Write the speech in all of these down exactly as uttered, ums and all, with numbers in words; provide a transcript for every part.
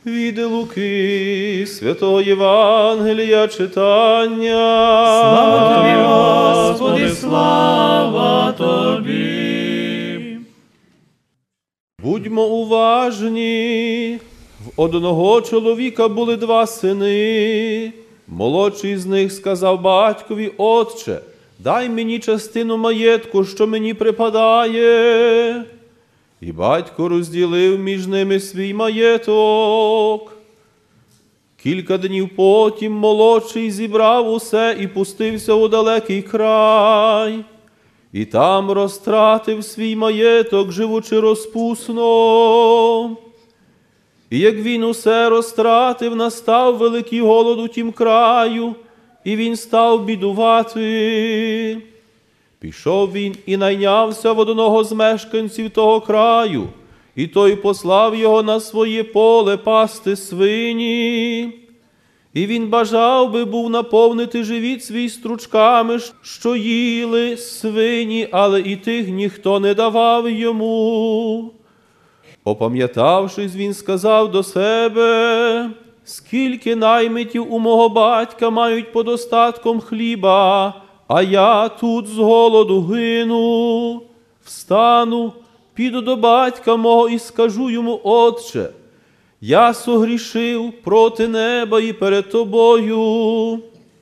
Від Луки Святого Євангелія читання. Слава Тобі, Господи, слава Тобі. Будьмо уважні. В одного чоловіка були два сини. Молодший з них сказав батькові: «Отче, дай мені частину маєтку, що мені припадає». І батько розділив між ними свій маєток. Кілька днів потім молодший зібрав усе і пустився у далекий край. І там розтратив свій маєток, живучи розпусно. І як він усе розтратив, настав великий голод у тім краю, і він став бідувати. Пішов він і найнявся в одного з мешканців того краю, і той послав його на своє поле пасти свині. І він бажав би був наповнити живіт свій стручками, що їли свині, але і тих ніхто не давав йому. Опам'ятавшись, він сказав до себе: «Скільки наймитів у мого батька мають подостатком хліба, а я тут з голоду гину. Встану, піду до батька мого і скажу йому: Отче, я согрішив проти неба і перед тобою.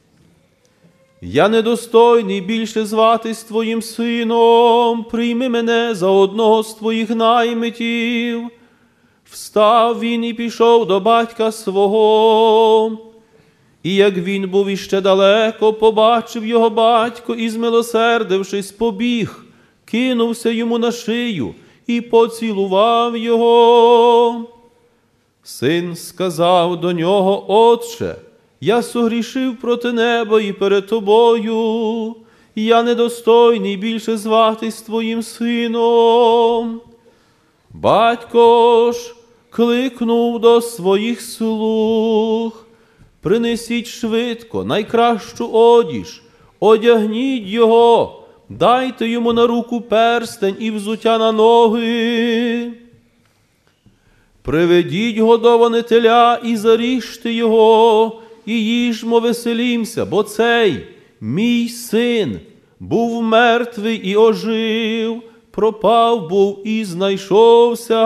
Я недостойний більше зватись твоїм сином, прийми мене за одного з твоїх наймитів». Встав він і пішов до батька свого. І як він був іще далеко, побачив його батько і, змилосердившись, побіг, кинувся йому на шию і поцілував його. Син сказав до нього: «Отче, я согрішив проти неба і перед тобою, я недостойний більше зватись твоїм сином». Батько ж кликнув до своїх слуг: «Принесіть швидко найкращу одіж, одягніть його, дайте йому на руку перстень і взуття на ноги. Приведіть годоване теля і заріжте його, і їжмо, веселімся, бо цей, мій син, був мертвий і ожив, пропав був і знайшовся».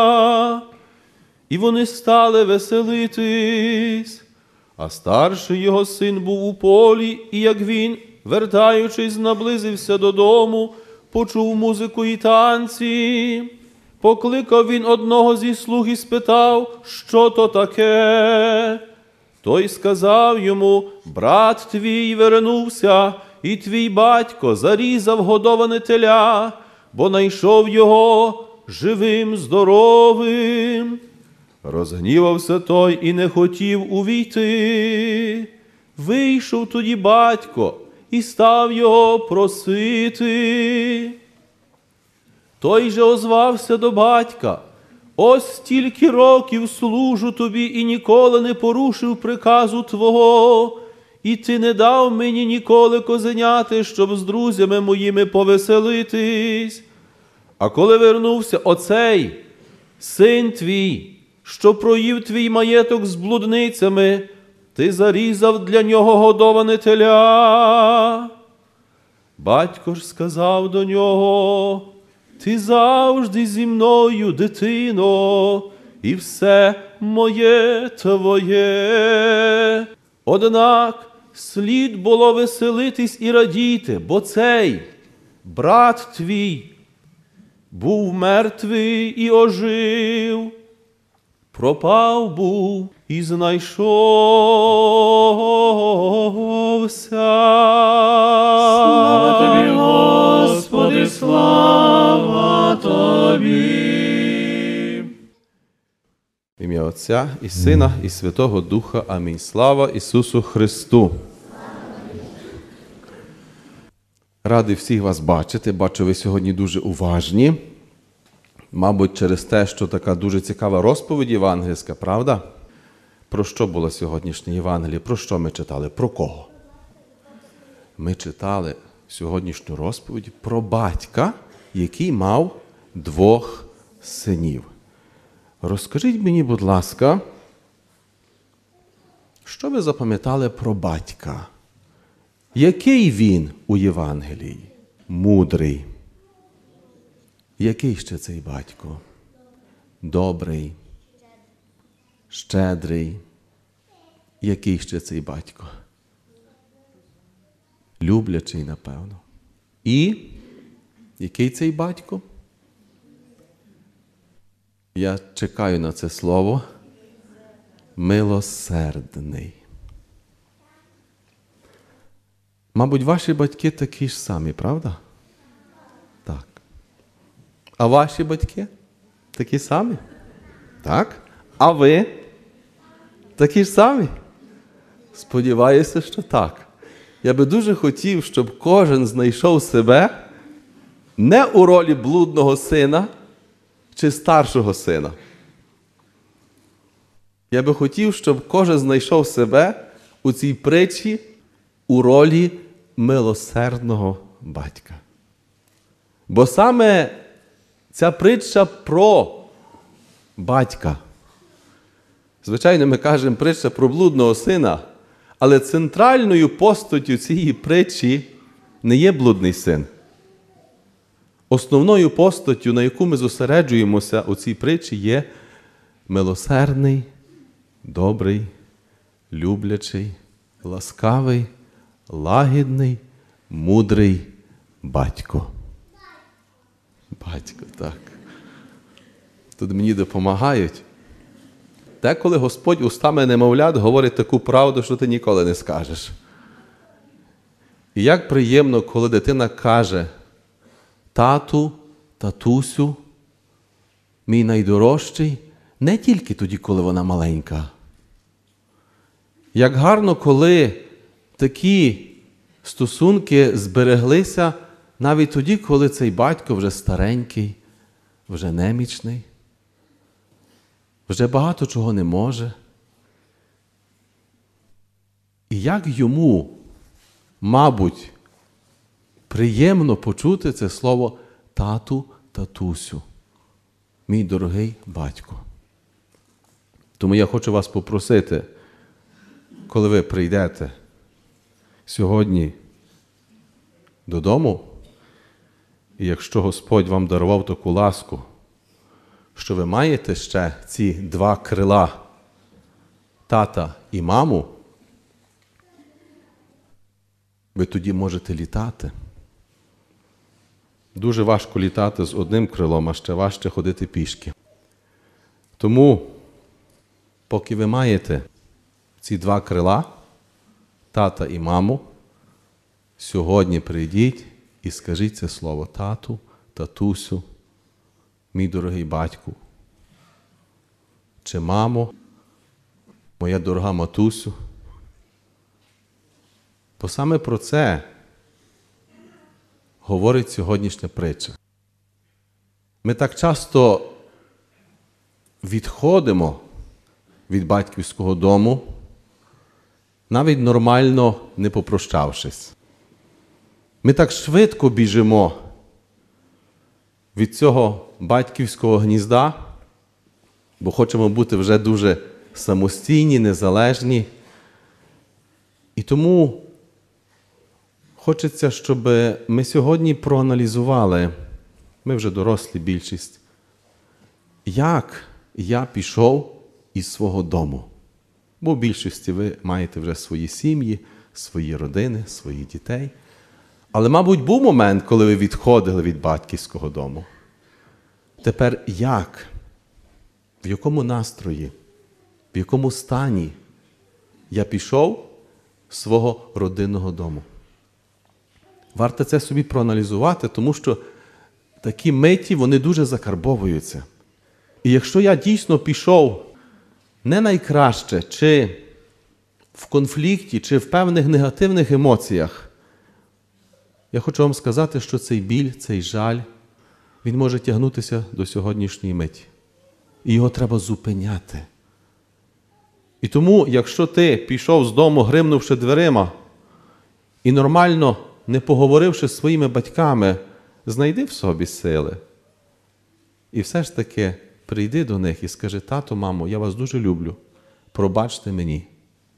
І вони стали веселитись. А старший його син був у полі, і як він, вертаючись, наблизився додому, почув музику і танці. Покликав він одного зі слуг і спитав: «Що то таке?» Той сказав йому: «Брат твій вернувся, і твій батько зарізав годоване теля, бо найшов його живим, здоровим». Розгнівався той і не хотів увійти. Вийшов тоді батько і став його просити. Той же озвався до батька: «Ось стільки років служу тобі і ніколи не порушив приказу твого, і ти не дав мені ніколи козеняти, щоб з друзями моїми повеселитись. А коли вернувся оцей, син твій, що проїв твій маєток з блудницями, ти зарізав для нього годоване теля». Батько ж сказав до нього: «Ти завжди зі мною, дитино, і все моє твоє. Однак слід було веселитись і радіти, бо цей, брат твій, був мертвий і ожив, пропав був і знайшовся». Слава Тобі, Господи, слава Тобі. В ім'я Отця і Сина і Святого Духа. Амінь. Слава Ісусу Христу. Радий всіх вас бачити. Бачу, ви сьогодні дуже уважні. Мабуть, через те, що така дуже цікава розповідь євангельська, правда? Про що було сьогоднішнє Євангеліє? Про що ми читали? Про кого? Ми читали сьогоднішню розповідь про батька, який мав двох синів. Розкажіть мені, будь ласка, Що ви запам'ятали про батька? Який він у Євангелії? Мудрий. Який ще цей батько? Добрий, щедрий. Який ще цей батько? Люблячий, напевно. І який цей батько? Я чекаю на це слово. Милосердний. Мабуть, ваші батьки такі ж самі, правда? Так. А ваші батьки такі самі? Так. А ви такі ж самі? Сподіваюся, що так. Я би дуже хотів, щоб кожен знайшов себе не у ролі блудного сина чи старшого сина. Я би хотів, щоб кожен знайшов себе у цій притчі у ролі милосердного батька. Бо саме ця притча про батька. Звичайно, ми кажемо притча про блудного сина, але центральною постаттю цієї притчі не є блудний син. Основною постаттю, на яку ми зосереджуємося у цій притчі, є милосердний, добрий, люблячий, ласкавий, лагідний, мудрий батько. Батько, так. Тут мені допомагають. Деколи Господь устами немовлят говорить таку правду, що ти ніколи не скажеш. І як приємно, коли дитина каже: тату, татусю, мій найдорожчий, не тільки тоді, коли вона маленька. Як гарно, коли такі стосунки збереглися навіть тоді, коли цей батько вже старенький, вже немічний, вже багато чого не може. І як йому, мабуть, приємно почути це слово тату, татусю, мій дорогий батько. Тому я хочу вас попросити, коли ви прийдете сьогодні додому, і якщо Господь вам дарував таку ласку, що ви маєте ще ці два крила, тата і маму, ви тоді можете літати. Дуже важко літати з одним крилом, а ще важче ходити пішки. Тому, поки ви маєте ці два крила, тата і маму, сьогодні прийдіть і скажіть це слово: тату, татусю, мій дорогий батьку, чи мамо, моя дорога матусю. Бо саме про це говорить сьогоднішня притча. Ми так часто відходимо від батьківського дому, навіть нормально не попрощавшись. Ми так швидко біжимо від цього батьківського гнізда, бо хочемо бути вже дуже самостійні, незалежні. І тому хочеться, щоб ми сьогодні проаналізували, ми вже дорослі більшість, як я пішов із свого дому. Бо в більшості ви маєте вже свої сім'ї, свої родини, своїх дітей. Але, мабуть, був момент, коли ви відходили від батьківського дому. Тепер як? В якому настрої? В якому стані я пішов з свого родинного дому? Варто це собі проаналізувати, тому що такі миті, вони дуже закарбовуються. І якщо я дійсно пішов не найкраще, чи в конфлікті, чи в певних негативних емоціях, я хочу вам сказати, що цей біль, цей жаль, він може тягнутися до сьогоднішньої миті. І його треба зупиняти. І тому, якщо ти пішов з дому, гримнувши дверима, і нормально, не поговоривши з своїми батьками, знайди в собі сили. І все ж таки прийди до них і скажи: тато, мамо, я вас дуже люблю, пробачте мені.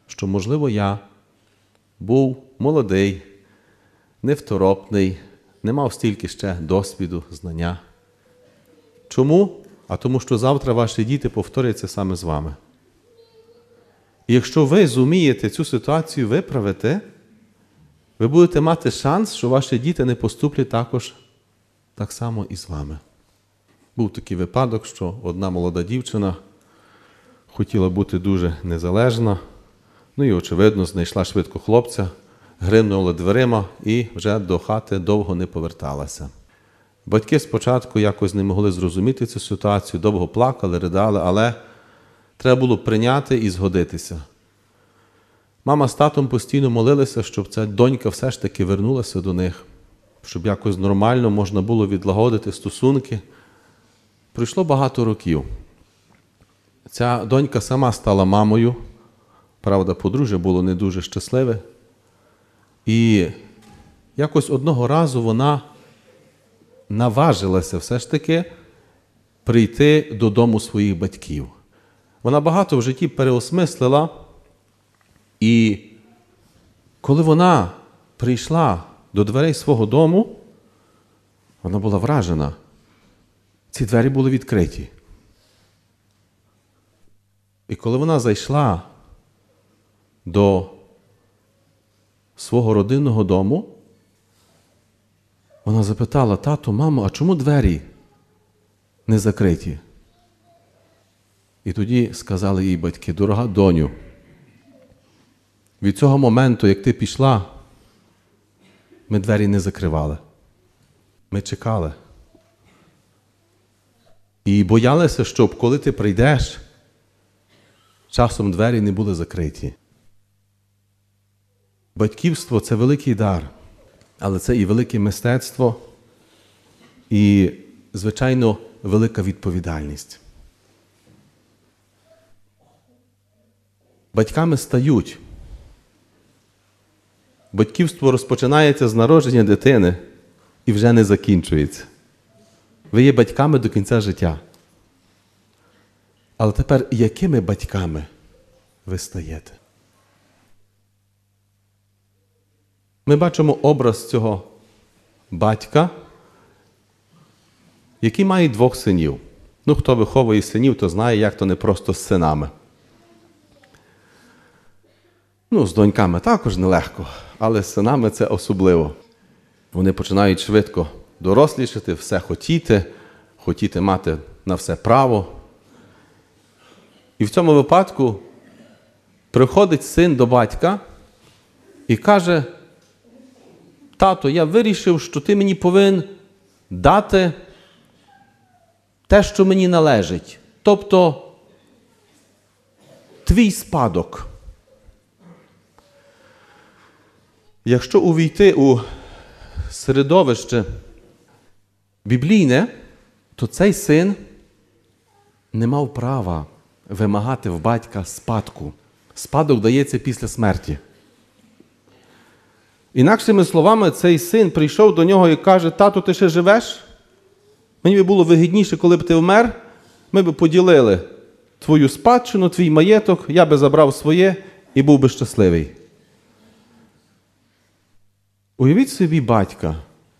що, можливо, я був молодий, невторопний, не мав стільки ще досвіду, знання. Чому? А тому, що завтра ваші діти повторяться саме з вами. І якщо ви зумієте цю ситуацію виправити, ви будете мати шанс, що ваші діти не поступлять також так само і з вами. Був такий випадок, що одна молода дівчина хотіла бути дуже незалежна, ну і, очевидно, знайшла швидко хлопця, гримнула дверима і вже до хати довго не поверталася. Батьки спочатку якось не могли зрозуміти цю ситуацію, довго плакали, ридали, але треба було прийняти і згодитися. Мама з татом постійно молилися, щоб ця донька все ж таки вернулася до них, щоб якось нормально можна було відлагодити стосунки. Пройшло багато років. Ця донька сама стала мамою, правда, подружжя було не дуже щасливе. І якось одного разу вона наважилася все ж таки прийти додому своїх батьків. Вона багато в житті переосмислила, і коли вона прийшла до дверей свого дому, вона була вражена. Ці двері були відкриті. І коли вона зайшла до свого родинного дому, вона запитала: тато, мамо, а чому двері не закриті? І тоді сказали їй батьки: дорога доню, від цього моменту, як ти пішла, ми двері не закривали. Ми чекали. І боялися, щоб коли ти прийдеш, часом двері не були закриті. Батьківство – це великий дар, але це і велике мистецтво, і, звичайно, велика відповідальність. Батьками стають. Батьківство розпочинається з народження дитини і вже не закінчується. Ви є батьками до кінця життя. Але тепер, якими батьками ви стаєте? Ми бачимо образ цього батька, який має двох синів. Ну, хто виховує синів, то знає, як то не просто з синами. Ну, з доньками також нелегко, але з синами це особливо. Вони починають швидко дорослішати, все хотіти, хотіти мати на все право. І в цьому випадку приходить син до батька і каже: тато, я вирішив, що ти мені повинен дати те, що мені належить. Тобто твій спадок. Якщо увійти у середовище біблійне, то цей син не мав права вимагати в батька спадку. Спадок дається після смерті. Інакшими словами, цей син прийшов до нього і каже: тато, ти ще живеш? Мені би було вигідніше, коли б ти вмер, ми б поділили твою спадщину, твій маєток, я би забрав своє і був би щасливий. Уявіть собі батька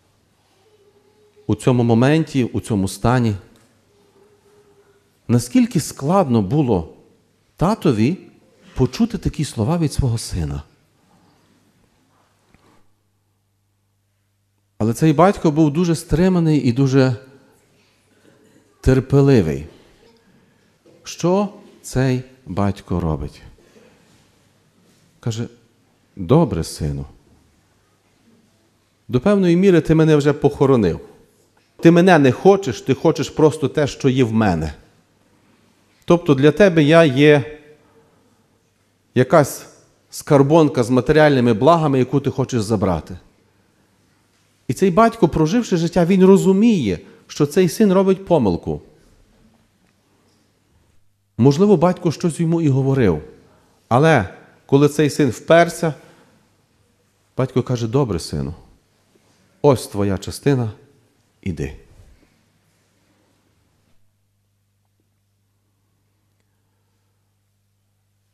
у цьому моменті, у цьому стані. Наскільки складно було татові почути такі слова від свого сина. Але цей батько був дуже стриманий і дуже терпеливий. Що цей батько робить? Каже: добре, сину, до певної міри ти мене вже похоронив. Ти мене не хочеш, ти хочеш просто те, що є в мене. Тобто для тебе я є якась скарбонка з матеріальними благами, яку ти хочеш забрати. І цей батько, проживши життя, він розуміє, що цей син робить помилку. Можливо, батько щось йому і говорив. Але коли цей син вперся, батько каже: добре, сину, ось твоя частина, іди.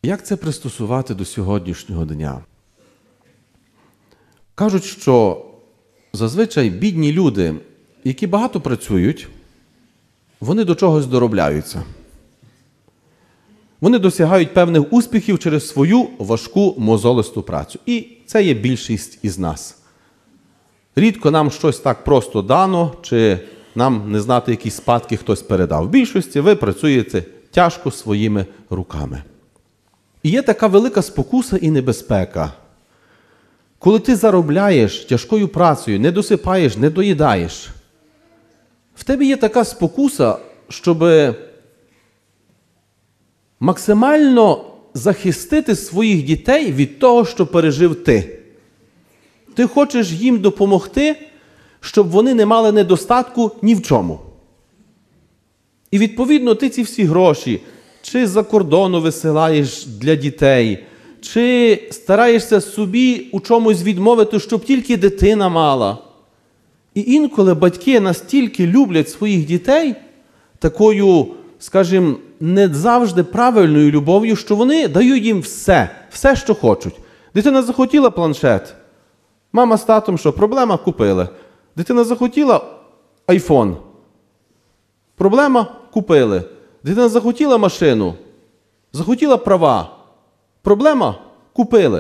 Як це пристосувати до сьогоднішнього дня? Кажуть, що зазвичай бідні люди, які багато працюють, вони до чогось доробляються. Вони досягають певних успіхів через свою важку мозолисту працю. І це є більшість із нас. Рідко нам щось так просто дано, чи нам не знати, які спадки хтось передав. В більшості ви працюєте тяжко своїми руками. І є така велика спокуса і небезпека. Коли ти заробляєш тяжкою працею, не досипаєш, не доїдаєш, в тебе є така спокуса, щоб максимально захистити своїх дітей від того, що пережив ти. Ти хочеш їм допомогти, щоб вони не мали недостатку ні в чому. І відповідно ти ці всі гроші чи з-за кордону висилаєш для дітей, чи стараєшся собі у чомусь відмовити, щоб тільки дитина мала. І інколи батьки настільки люблять своїх дітей такою, скажімо, не завжди правильною любов'ю, що вони дають їм все, все, що хочуть. Дитина захотіла планшет. Мама з татом, що, проблема? Купили. Дитина захотіла айфон. Проблема? Купили. Дитина захотіла машину. Захотіла права. Проблема? Купили.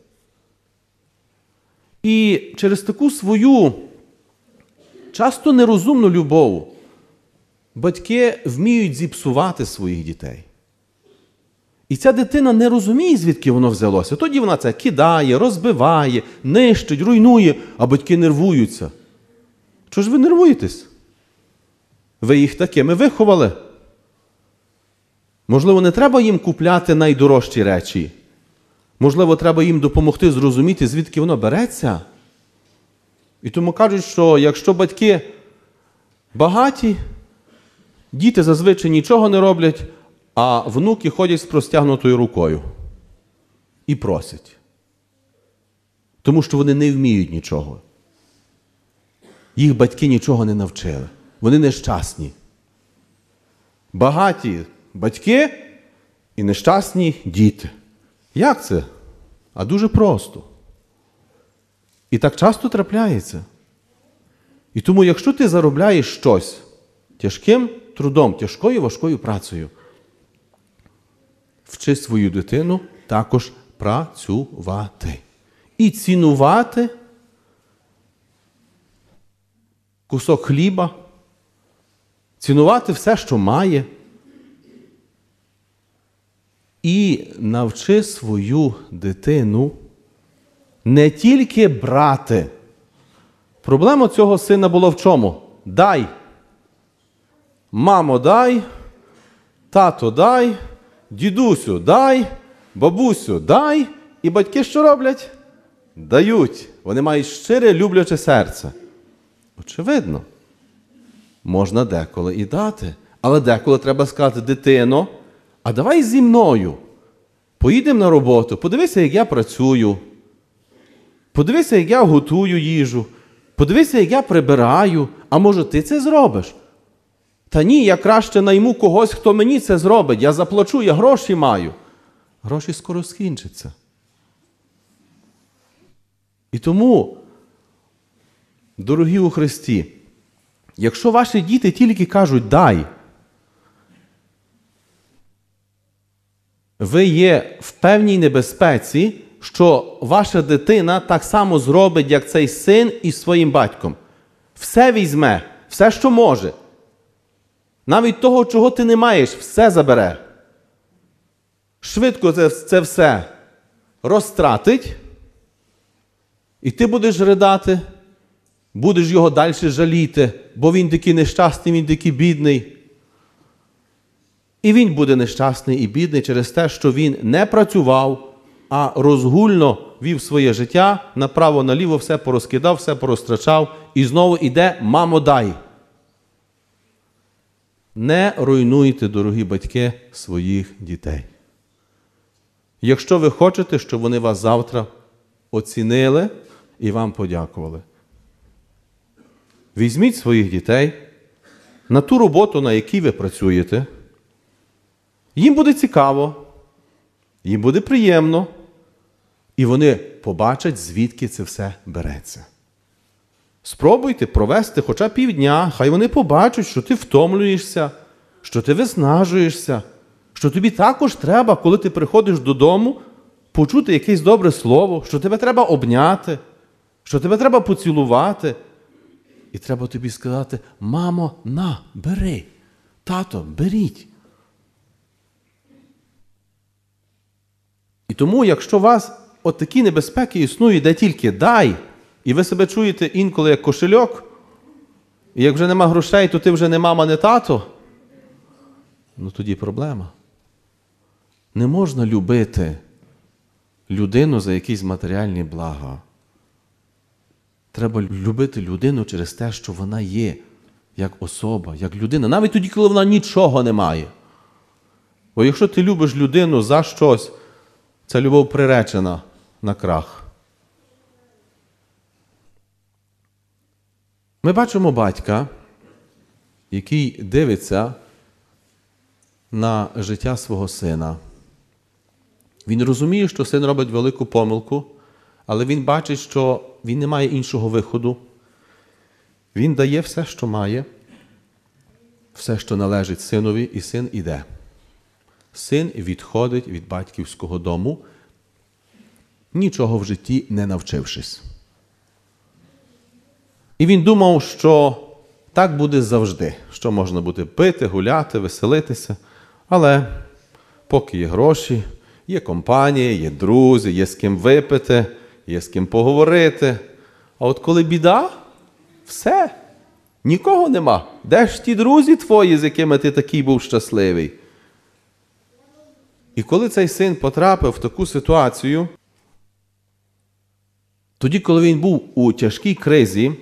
І через таку свою часто нерозумну любов батьки вміють зіпсувати своїх дітей. І ця дитина не розуміє, звідки воно взялося. Тоді вона це кидає, розбиває, нищить, руйнує, а батьки нервуються. Чого ж ви нервуєтесь? Ви їх такими виховали. Можливо, не треба їм купляти найдорожчі речі. Можливо, треба їм допомогти зрозуміти, звідки воно береться. І тому кажуть, що якщо батьки багаті, діти зазвичай нічого не роблять, а внуки ходять з простягнутою рукою і просять. Тому що вони не вміють нічого. Їх батьки нічого не навчили. Вони нещасні. Багаті батьки і нещасні діти. Як це? А дуже просто. І так часто трапляється. І тому, якщо ти заробляєш щось тяжким трудом, тяжкою важкою працею, вчи свою дитину також працювати. І цінувати кусок хліба, цінувати все, що має. І навчи свою дитину не тільки брати. Проблема цього сина була в чому? Дай. Мамо, дай. Тато, дай. Дідусю, дай. Бабусю, дай. І батьки що роблять? Дають. Вони мають щире, любляче серце. Очевидно. Можна деколи і дати. Але деколи треба сказати: дитино, а давай зі мною. Поїдемо на роботу, подивися, як я працюю. Подивися, як я готую їжу. Подивися, як я прибираю. А може, ти це зробиш? Та ні, я краще найму когось, хто мені це зробить. Я заплачу, я гроші маю. Гроші скоро скінчаться. І тому, дорогі у Христі, якщо ваші діти тільки кажуть «дай», ви є в певній небезпеці, що ваша дитина так само зробить, як цей син із своїм батьком. Все візьме, все, що може. Навіть того, чого ти не маєш, все забере. Швидко це, це все розтратить, і ти будеш ридати, будеш його далі жаліти, бо він такий нещасний, він такий бідний. І він буде нещасний і бідний через те, що він не працював, а розгульно вів своє життя, направо-наліво все порозкидав, все порозтрачав, і знову іде «мамо, дай». Не руйнуйте, дорогі батьки, своїх дітей. Якщо ви хочете, щоб вони вас завтра оцінили і вам подякували. Візьміть своїх дітей на ту роботу, на якій ви працюєте. Їм буде цікаво. їм буде приємно, і вони побачать, звідки це все береться. Спробуйте провести хоча півдня, хай вони побачать, що ти втомлюєшся, що ти виснажуєшся, що тобі також треба, коли ти приходиш додому, почути якесь добре слово, що тебе треба обняти, що тебе треба поцілувати. І треба тобі сказати: мамо, на, бери, тато, беріть. І тому, якщо у вас от такі небезпеки існують, де тільки дай, і ви себе чуєте інколи як кошельок, і як вже нема грошей, то ти вже не мама, не тато, ну тоді проблема. Не можна любити людину за якісь матеріальні блага. Треба любити людину через те, що вона є, як особа, як людина, навіть тоді, коли вона нічого не має. Бо якщо ти любиш людину за щось, ця любов приречена на крах. Ми бачимо батька, який дивиться на життя свого сина. Він розуміє, що син робить велику помилку, але він бачить, що він не має іншого виходу. Він дає все, що має, все, що належить синові, і син іде. Син відходить від батьківського дому, нічого в житті не навчившись. І він думав, що так буде завжди, що можна буде пити, гуляти, веселитися, але поки є гроші, є компанія, є друзі, є з ким випити, є з ким поговорити. А от коли біда, все, нікого нема. Де ж ті друзі твої, з якими ти такий був щасливий? І коли цей син потрапив в таку ситуацію, тоді, коли він був у тяжкій кризі,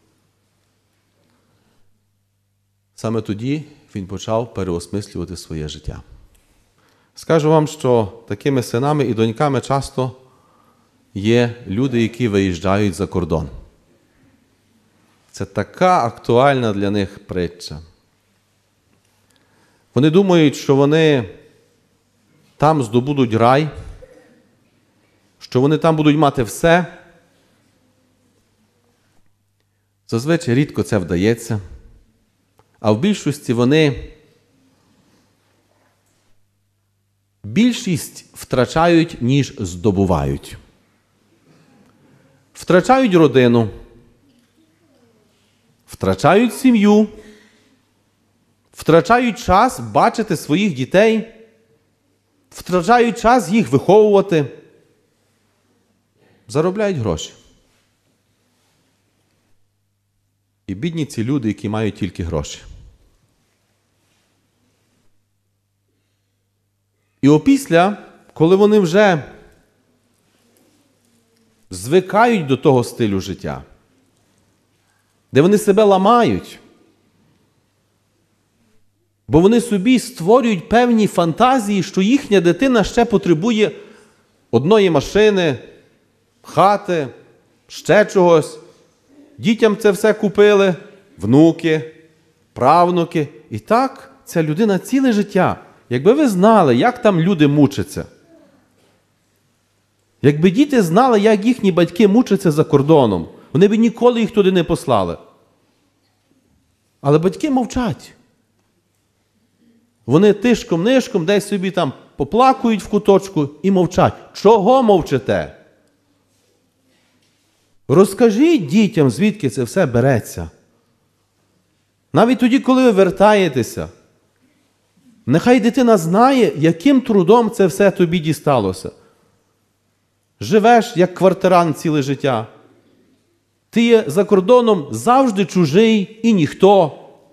саме тоді він почав переосмислювати своє життя. Скажу вам, що такими синами і доньками часто є люди, які виїжджають за кордон. Це така актуальна для них притча. Вони думають, що вони там здобудуть рай, що вони там будуть мати все. Зазвичай рідко це вдається. А в більшості вони більшість втрачають, ніж здобувають. Втрачають родину, втрачають сім'ю, втрачають час бачити своїх дітей, втрачають час їх виховувати, заробляють гроші. І бідні ці люди, які мають тільки гроші. І опісля, коли вони вже звикають до того стилю життя, де вони себе ламають, бо вони собі створюють певні фантазії, що їхня дитина ще потребує одної машини, хати, ще чогось. Дітям це все купили, внуки, правнуки. І так ця людина ціле життя. Якби ви знали, як там люди мучаться, якби діти знали, як їхні батьки мучаться за кордоном, вони б ніколи їх туди не послали. Але батьки мовчать. Вони тишком-нишком десь собі там поплакують в куточку і мовчать. Чого мовчите? Розкажіть дітям, звідки це все береться. Навіть тоді, коли ви вертаєтеся, нехай дитина знає, яким трудом це все тобі дісталося. Живеш, як квартирант ціле життя. Ти є за кордоном завжди чужий і ніхто.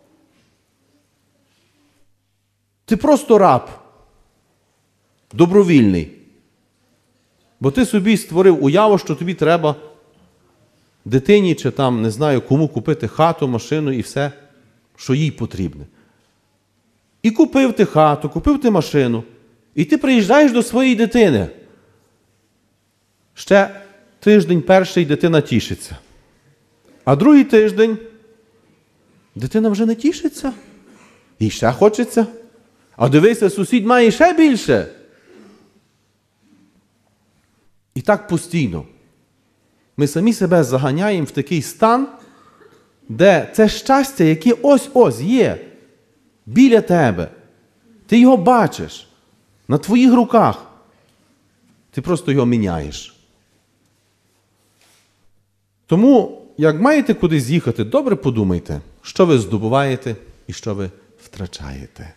Ти просто раб. Добровільний. Бо ти собі створив уяву, що тобі треба дитині чи там, не знаю, кому купити хату, машину і все, що їй потрібне. І купив ти хату, купив ти машину, і ти приїжджаєш до своєї дитини. Ще тиждень перший дитина тішиться. А другий тиждень дитина вже не тішиться. І ще хочеться. А дивися, сусід має ще більше. І так постійно. Ми самі себе заганяємо в такий стан, де це щастя, яке ось-ось є біля тебе. Ти його бачиш на твоїх руках. Ти просто його міняєш. Тому, як маєте кудись їхати, добре подумайте, що ви здобуваєте і що ви втрачаєте.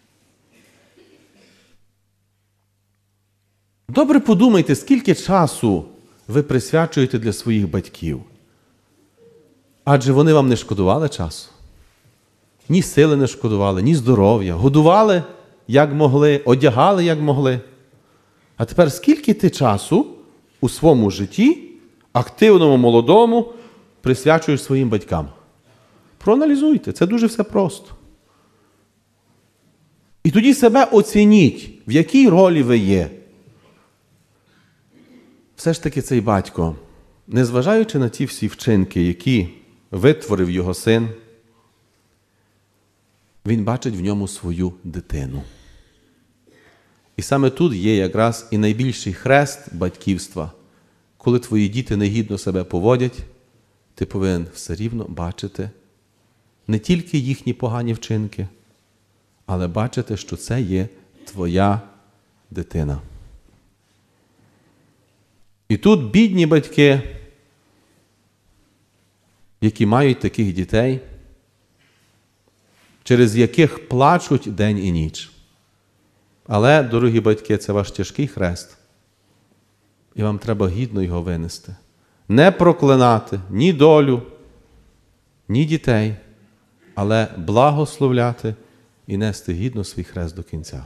Добре подумайте, скільки часу ви присвячуєте для своїх батьків. Адже вони вам не шкодували часу. Ні сили не шкодували, ні здоров'я. Годували, як могли, одягали, як могли. А тепер скільки ти часу у своєму житті, активному, молодому, присвячуєш своїм батькам? Проаналізуйте, це дуже все просто. І тоді себе оцініть, в якій ролі ви є. Все ж таки цей батько, незважаючи на ті всі вчинки, які витворив його син, він бачить в ньому свою дитину. І саме тут є якраз і найбільший хрест батьківства. Коли твої діти негідно себе поводять, ти повинен все рівно бачити не тільки їхні погані вчинки, але бачити, що це є твоя дитина. І тут бідні батьки, які мають таких дітей, через яких плачуть день і ніч. Але, дорогі батьки, це ваш тяжкий хрест. І вам треба гідно його винести. Не проклинати ні долю, ні дітей, але благословляти і нести гідно свій хрест до кінця.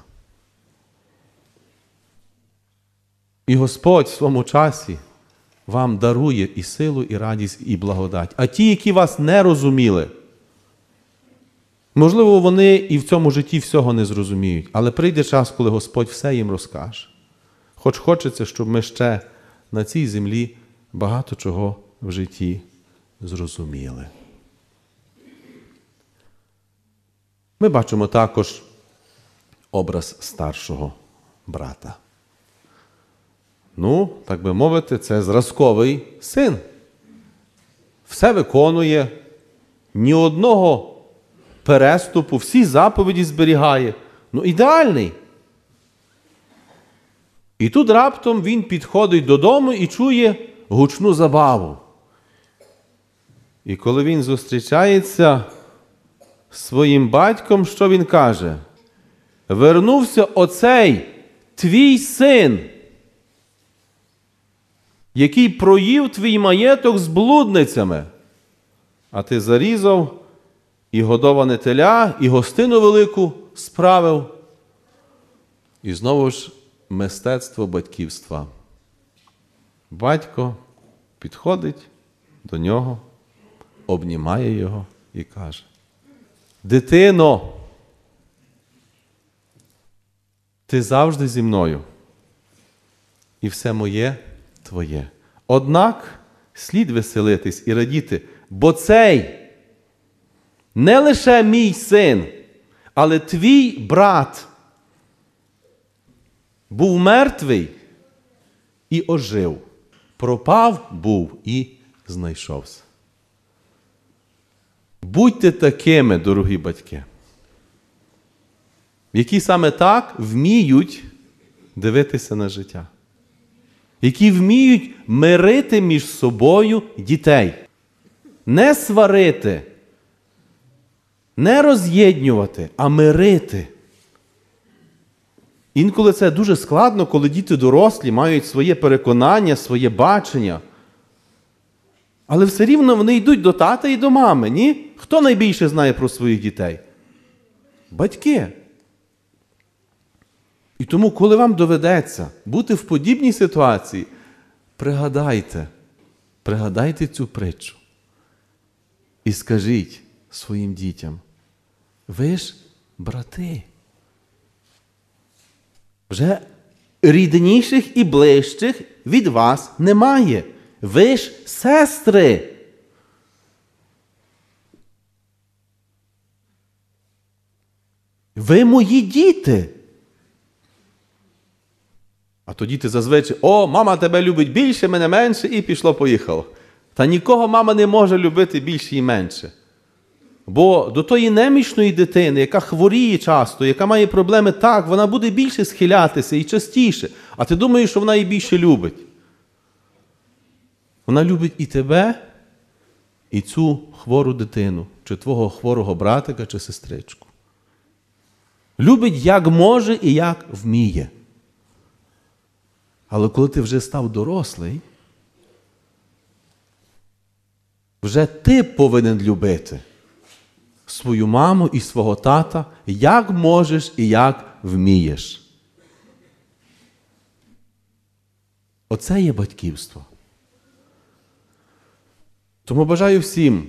І Господь в своєму часі вам дарує і силу, і радість, і благодать. А ті, які вас не розуміли, можливо, вони і в цьому житті всього не зрозуміють, але прийде час, коли Господь все їм розкаже. Хоч хочеться, щоб ми ще на цій землі багато чого в житті зрозуміли. Ми бачимо також образ старшого брата. Ну, так би мовити, це зразковий син. Все виконує, ні одного переступу, всі заповіді зберігає. Ну, ідеальний. І тут раптом він підходить додому і чує гучну забаву. І коли він зустрічається з своїм батьком, що він каже? Вернувся оцей твій син, який проїв твій маєток з блудницями, а ти зарізав і годоване теля, і гостину велику справив. І знову ж мистецтво батьківства. Батько підходить до нього, обнімає його і каже: «Дитино, ти завжди зі мною, і все моє твоє. Однак слід веселитись і радіти, бо цей не лише мій син, але твій брат був мертвий і ожив, пропав був і знайшовся». Будьте такими, дорогі батьки, які саме так вміють дивитися на життя, які вміють мирити між собою дітей, не сварити, не роз'єднювати, а мирити. Інколи це дуже складно, коли діти дорослі мають своє переконання, своє бачення. Але все рівно вони йдуть до тата і до мами, ні? Хто найбільше знає про своїх дітей? Батьки. І тому, коли вам доведеться бути в подібній ситуації, пригадайте, пригадайте цю притчу. І скажіть своїм дітям: ви ж брати. Вже рідніших і ближчих від вас немає. Ви ж сестри. Ви мої діти. А то діти зазвичай, о, мама тебе любить більше, мене менше, і пішло-поїхало. Та нікого мама не може любити більше і менше. Бо до тої немічної дитини, яка хворіє часто, яка має проблеми, так, вона буде більше схилятися і частіше. А ти думаєш, що вона її більше любить. Вона любить і тебе, і цю хвору дитину, чи твого хворого братика, чи сестричку. Любить як може і як вміє. Але коли ти вже став дорослий, вже ти повинен любити свою маму і свого тата, як можеш і як вмієш. Оце є батьківство. Тому бажаю всім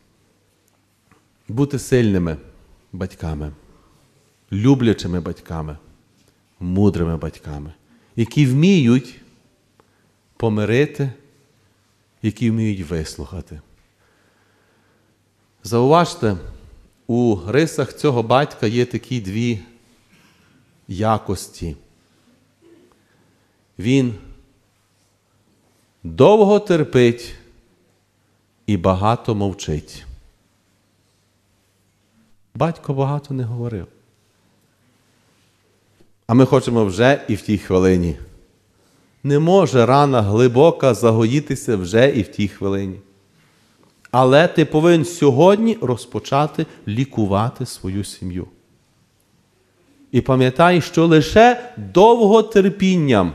бути сильними батьками, люблячими батьками, мудрими батьками, які вміють помирити, які вміють вислухати. Зауважте, у рисах цього батька є такі дві якості. Він довго терпить і багато мовчить. Батько багато не говорив. А ми хочемо вже і в тій хвилині. Не може рана глибока загоїтися вже і в тій хвилині. Але ти повинен сьогодні розпочати лікувати свою сім'ю. І пам'ятай, що лише довготерпінням,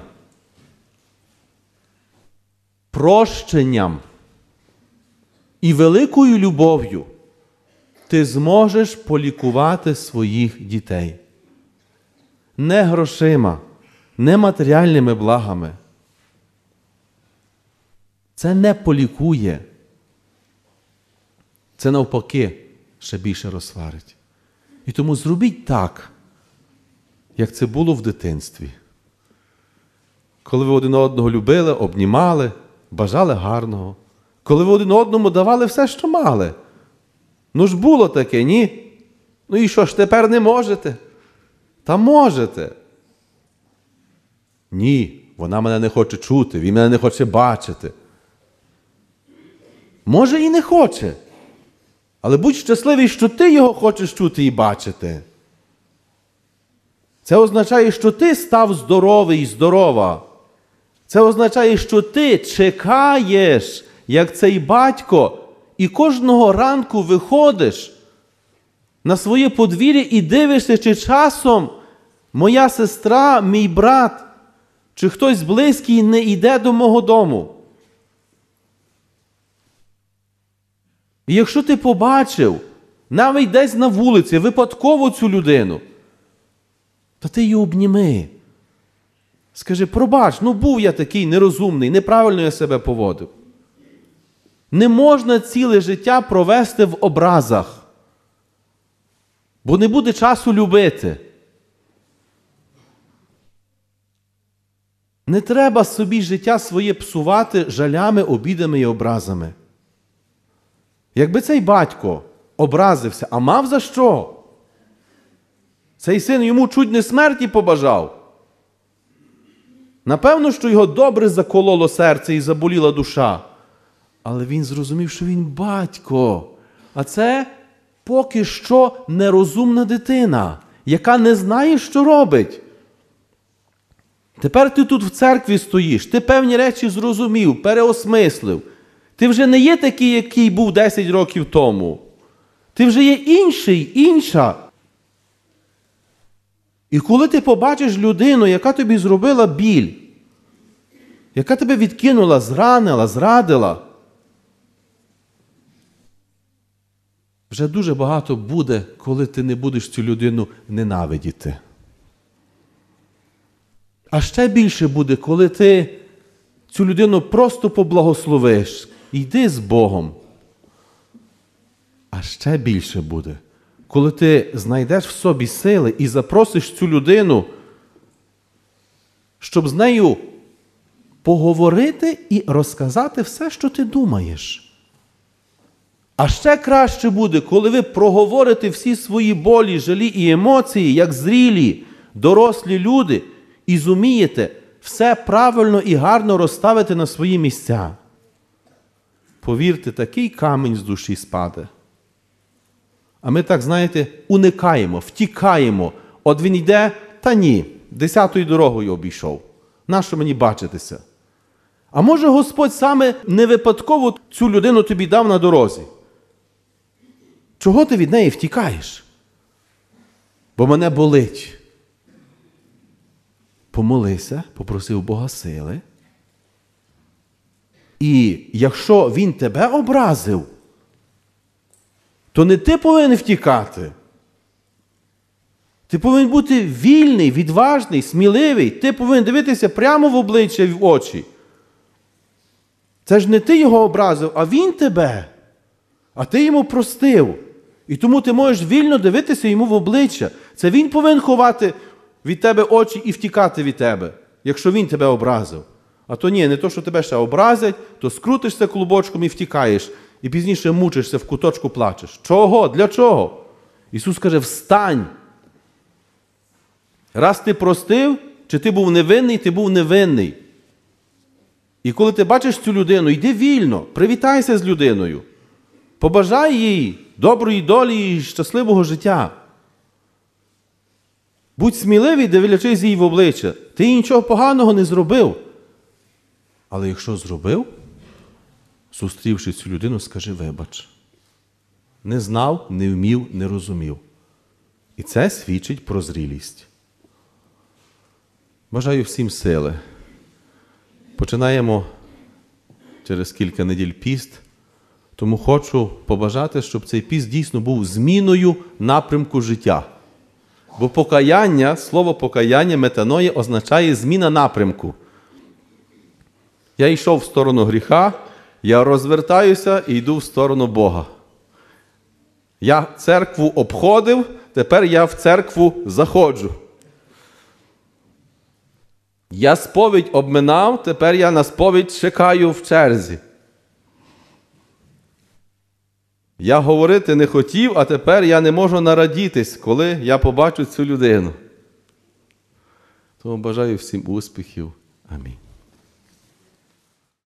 прощенням і великою любов'ю ти зможеш полікувати своїх дітей. Не грошима, не матеріальними благами. Це не полікує. Це навпаки ще більше розсварить. І тому зробіть так, як це було в дитинстві. Коли ви один одного любили, обнімали, бажали гарного. Коли ви один одному давали все, що мали. Ну ж було таке, ні? Ну і що ж, тепер не можете? Та можете. Ні, вона мене не хоче чути, він мене не хоче бачити. Може і не хоче. Але будь щасливий, що ти його хочеш чути і бачити. Це означає, що ти став здоровий і здорова. Це означає, що ти чекаєш, як цей батько, і кожного ранку виходиш на своє подвір'я і дивишся, чи часом моя сестра, мій брат, чи хтось близький не йде до мого дому. І якщо ти побачив, навіть десь на вулиці, випадково цю людину, то ти її обніми. Скажи, пробач, ну був я такий нерозумний, неправильно я себе поводив. Не можна ціле життя провести в образах, бо не буде часу любити. Не треба собі життя своє псувати жалями, обідами і образами. Якби цей батько образився, а мав за що? Цей син йому чуть не смерті побажав. Напевно, що його добре закололо серце і заболіла душа. Але він зрозумів, що він батько. А це поки що нерозумна дитина, яка не знає, що робить. Тепер ти тут в церкві стоїш, ти певні речі зрозумів, переосмислив. Ти вже не є такий, який був десять років тому. Ти вже є інший, інша. І коли ти побачиш людину, яка тобі зробила біль, яка тебе відкинула, зранила, зрадила, вже дуже багато буде, коли ти не будеш цю людину ненавидіти. А ще більше буде, коли ти цю людину просто поблагословиш. Йди з Богом. А ще більше буде, коли ти знайдеш в собі сили і запросиш цю людину, щоб з нею поговорити і розказати все, що ти думаєш. А ще краще буде, коли ви проговорите всі свої болі, жалі і емоції, як зрілі, дорослі люди, і зумієте все правильно і гарно розставити на свої місця. Повірте, такий камінь з душі спаде. А ми так, знаєте, уникаємо, втікаємо. От він йде, та ні, десятою дорогою обійшов. Нащо мені бачитися? А може Господь саме не випадково цю людину тобі дав на дорозі? Чого ти від неї втікаєш? Бо мене болить. Помолися, попросив Бога сили. І якщо він тебе образив, то не ти повинен втікати. Ти повинен бути вільний, відважний, сміливий. Ти повинен дивитися прямо в обличчя і в очі. Це ж не ти його образив, а він тебе. А ти йому простив. І тому ти можеш вільно дивитися йому в обличчя. Це він повинен ховати від тебе очі і втікати від тебе, якщо він тебе образив. А то ні, не то, що тебе ще образять, то скрутишся клубочком і втікаєш. І пізніше мучишся, в куточку плачеш. Чого? Для чого? Ісус каже, встань. Раз ти простив, чи ти був невинний, ти був невинний. І коли ти бачиш цю людину, йди вільно, привітайся з людиною. Побажай їй доброї долі і щасливого життя. Будь сміливий, дивлячись їй в обличчя. Ти їй нічого поганого не зробив. Але якщо зробив, зустрівши цю людину, скажи вибач. Не знав, не вмів, не розумів. І це свідчить про зрілість. Бажаю всім сили. Починаємо через кілька неділь піст, тому хочу побажати, щоб цей піст дійсно був зміною напрямку життя. Бо покаяння, слово покаяння, метаноє, означає зміна напрямку. Я йшов в сторону гріха, я розвертаюся і йду в сторону Бога. Я церкву обходив, тепер я в церкву заходжу. Я сповідь обминав, тепер я на сповідь чекаю в черзі. Я говорити не хотів, а тепер я не можу нарадітись, коли я побачу цю людину. Тому бажаю всім успіхів. Амінь.